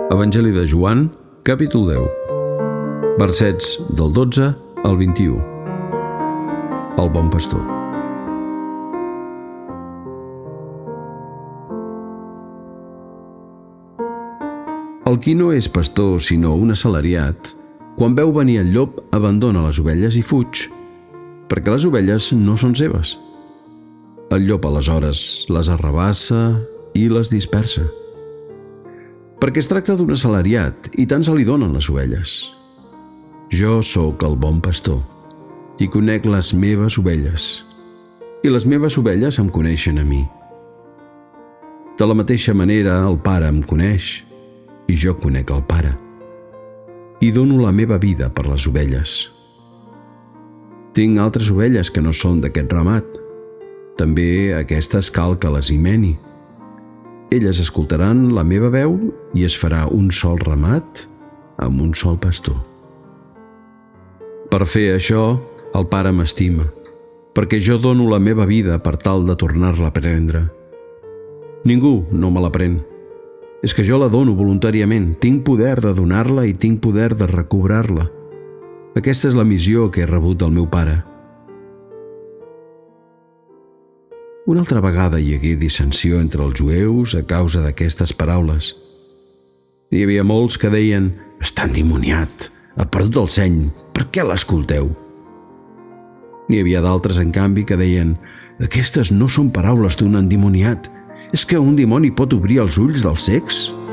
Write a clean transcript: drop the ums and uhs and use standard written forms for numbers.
Evangeli de Joan, capítol 10, versets del 12 al 21. El bon pastor. El qui no és pastor sinó un assalariat, quan veu venir el llop abandona les ovelles i fuig, perquè les ovelles no són seves. El llop aleshores les arrabassa i les dispersa, perquè es tracta d'un assalariat i tant se li donen les ovelles. Jo sóc el bon pastor i conec les meves ovelles, i les meves ovelles em coneixen a mi. De la mateixa manera el Pare em coneix i jo conec el Pare, i dono la meva vida per les ovelles. Tinc altres ovelles que no són d'aquest ramat. També aquestes cal que les hi meni. Elles escoltaran la meva veu i es farà un sol ramat amb un sol pastor. Per fer això, el Pare m'estima, perquè jo dono la meva vida per tal de tornar-la a prendre. Ningú no me la pren. És que jo la dono voluntàriament. Tinc poder de donar-la i tinc poder de recobrar-la. Aquesta és la missió que he rebut del meu Pare. Una altra vegada hi hagué dissensió entre els jueus a causa d'aquestes paraules. Hi havia molts que deien: «Està endimoniat, ha perdut el seny, per què l'escolteu?» N'hi havia d'altres, en canvi, que deien: «Aquestes no són paraules d'un endimoniat. És que un dimoni pot obrir els ulls dels cecs?»